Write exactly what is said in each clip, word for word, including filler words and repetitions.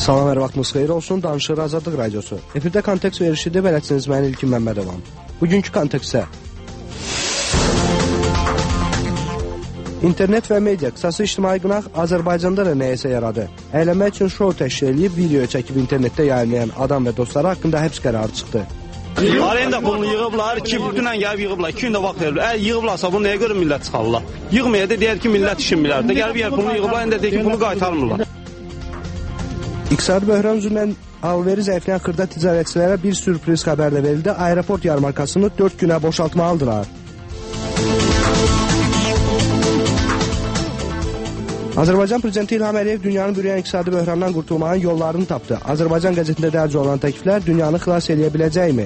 Salam, hər vaxtınız xeyir olsun. Danışır Azadlıq Radiosu. Efirdə kontekst verişidir, bələdçiniz mən İlkin Məmmədovam. Bugünkü kontekstə İnternet və media, qısası ictimai qınaq Azərbaycanda da nəyəsə yaradı. Əylənmək üçün şou təşkil edib, video çəkib internetdə yayınlayan adam və dostları haqqında həbs qərarı çıxdı. Arenda pulunu yığıblar, iki dünən gəlib yığıblar, iki gün də vaxt veriblər. Əgər yığıblarsa bunu nəyə görə millət çıxarırlar? Yığmaya da deyər ki, millət işin bilər. Də gəlib yer pulunu yığıblar, indi deyir ki, pulu qaytarmırlar. İqtisadi böhran üzündən alveri zəifləyən xırda ticarətçilərə bir sürpriz xəbər də verildi. Aeroport yarmarkasını dörd günə boşaltmalıdırlar. Azərbaycan Prezidenti İlham Əliyev dünyanı bürüyən iqtisadi böhrandan qurtulmanın yollarını tapdı. Azərbaycan qəzetində dərc olan təkliflər dünyanı xilas edə biləcəkmi?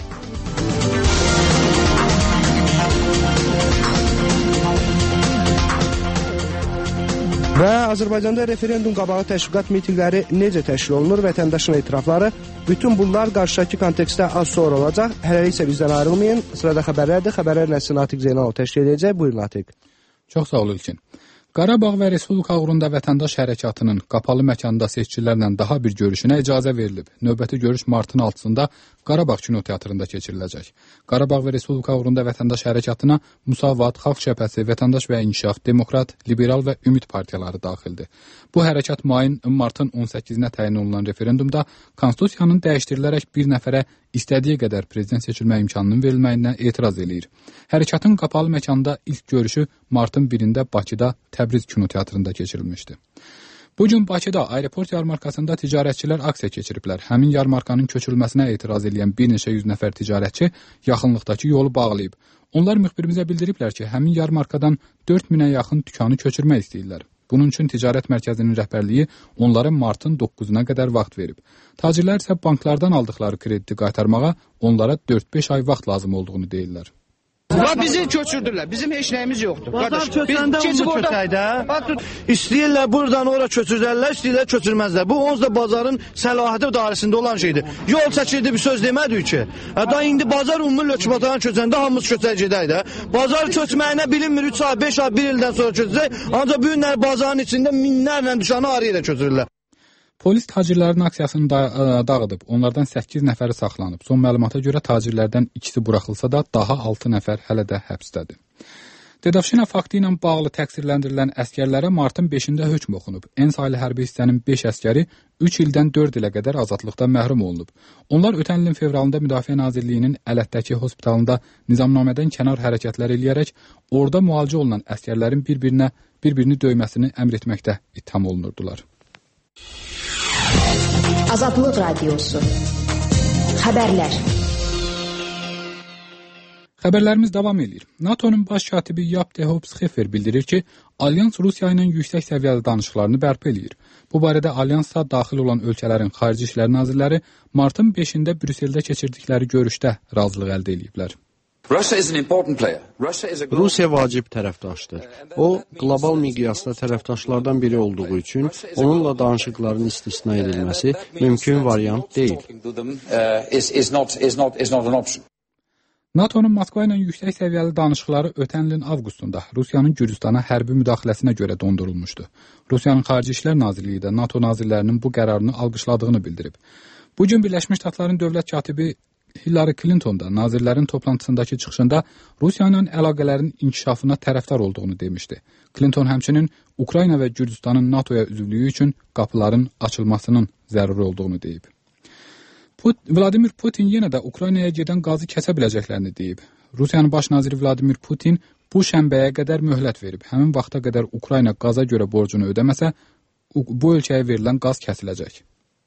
Və Azərbaycanda referendum qabağı təşviqat mitinqləri necə təşkil olunur, vətəndaşın etirafları, bütün bunlar qarşıdakı kontekstdə az sonra olacaq. Hələlik isə bizdən ayrılmayın. Sırada xəbərlərdir. Xəbərlər nəsil Natiq Zeynalov təşkil edəcək. Buyurun Natiq. Çox sağ ol İlkin. Qarabağ və Respublika uğrunda vətəndaş hərəkatının qapalı məkanda seçicilərlə daha bir görüşünə icazə verilib. Növbəti görüş martın altısında Qarabağ kinoteatrında keçiriləcək. Qarabağ və Respublika uğrunda vətəndaş hərəkatına Müsavat, Xalq Cəbhəsi, Vətəndaş və İnkişaf, Demokrat, Liberal və Ümid partiyaları daxildir. Bu hərəkat mayın martın on səkkizinə təyin olunan referendumda Konstitusiyanın dəyişdirilərək bir nəfərə istədiyi qədər prezident seçilmə imkanının verilməyinə etiraz eləyir. Hərəkatın qapalı məkanda ilk görüşü martın birində Bakıda Təbriz kinoteatrında keçirilmişdi. Bu gün Bakıda aeroport yarmarkasında ticarətçilər aksiya keçiriblər. Həmin yarmarkanın köçürülməsinə etiraz edən bir neçə yüz nəfər ticarətçi yaxınlıqdakı yolu bağlayıb. Onlar müxbirimizə bildiriblər ki, həmin yarmarkadan dörd minə yaxın dükanı köçürmək istəyirlər. Bunun üçün ticarət mərkəzinin rəhbərliyi onlara martın doqquzuna qədər vaxt verib. Tacirlər isə banklardan aldıqları krediti qaytarmağa onlara dörd-beş ay vaxt lazım olduğunu deyirlər. Ya bizi köçürdülər. Bizim heç nəyimiz yoxdur. Bazar köçəndə onu köçəydə. İstəyirlər buradan ora köçürdərlər, istəyirlər köçürməzlər. Bu onsuz da bazarın səlahiyyəti dairəsində olan şeydir. Yol çəkildi bir söz demədik ki. Da indi bazar ümumi lökbatana köçəndə hamımız köçəcəyik də. Bazar köçməyinə bilinmir üç ay, beş ay, bir ildən sonra köçəcək. Ancaq bu günlər bazarın içində minlərlə düşanı araya da köçürürlər. Polis tacirlərin aksiyasını da dağıdıb, onlardan səkkiz nəfəri saxlanıb. Son məlumata görə tacirlərdən ikisi buraxılsa da daha altı nəfər hələ də həbsdədir. Dedavşina faktı ilə bağlı təqsirləndirilən əskərlərə martın beşində hökm oxunub. En saylı hərbi hissənin beş əskəri üç ildən dörd ilə qədər azadlıqdan məhrum olunub. Onlar ötən ilin fevralında Müdafiə Nazirliyinin Ələtdəki hospitalında nizamnamədən kənar hərəkətlər eləyərək orada müalicə olunan əskərlərin bir-birinə bir-birini döyməsini əmr etməkdə ittiham olunurdular. Azadlıq Radiosu. Xəbərlər. Xəbərlərimiz davam edir. NATO'nun baş katibi Jaap de Hoop Scheffer bildirir ki, Alyans Rusiya ilə yüksək səviyyəli danışıqlarını bərpa edir. Bu barədə Alyansa daxil olan ölkələrin xarici işlər nazirləri martın beşində Brüsseldə keçirdikləri görüşdə razılıq əldə ediblər. Rusiya vacib tərəfdaşdır. O, qlobal miqyasda tərəfdaşlardan biri olduğu üçün onunla danışıqların istisna edilməsi mümkün variant deyil. NATO'nun Moskva ilə yüksək səviyyəli danışıqları ötən ilin avqustunda Rusiyanın Gürcüstana hərbi müdaxiləsinə görə dondurulmuşdu. Rusiyanın Xarici İşlər Nazirliyi də NATO nazirlərinin bu qərarını alqışladığını bildirib. Bu gün Birləşmiş Ştatların dövlət katibi Hillary Clinton da nazirlərin toplantısındakı çıxışında Rusiyanın əlaqələrin inkişafına tərəfdar olduğunu demişdi. Clinton həmçinin Ukrayna və Gürcüstanın NATOya üzvlüyü üçün qapıların açılmasının zəruri olduğunu deyib. Put Vladimir Putin yenə də Ukraynaya gedən qazı kəsə biləcəklərini deyib. Rusiyanın baş naziri Vladimir Putin bu şənbəyə qədər möhlət verib. Həmin vaxta qədər Ukrayna qaza görə borcunu ödəməsə, bu ölkəyə verilən qaz kəsiləcək.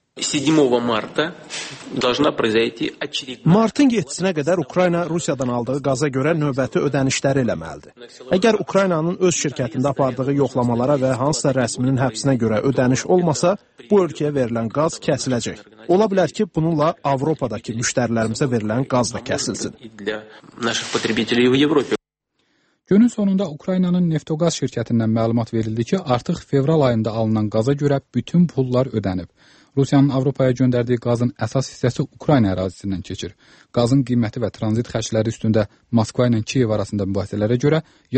Martın yeddisinə qədər Ukrayna Rusiyadan aldığı qaza görə növbəti ödənişləri eləməlidir. Əgər Ukraynanın öz şirkətində apardığı yoxlamalara və hansısa rəsminin həbsinə görə ödəniş olmasa, bu ölkəyə verilən qaz kəsiləcək. Ola bilər ki, bununla Avropadakı müştərilərimizə verilən qaz da kəsilsin. Günün sonunda Ukraynanın Neftogaz şirkətindən məlumat verildi ki, artıq fevral ayında alınan qaza görə bütün pullar ödənib. Rusiyanın Avropaya göndərdiyi qazın əsas hissəsi Ukrayna ərazisindən keçir. Qazın qiyməti və tranzit xərcləri üstündə Moskva ilə Kiyev arasında mübahisələrə görə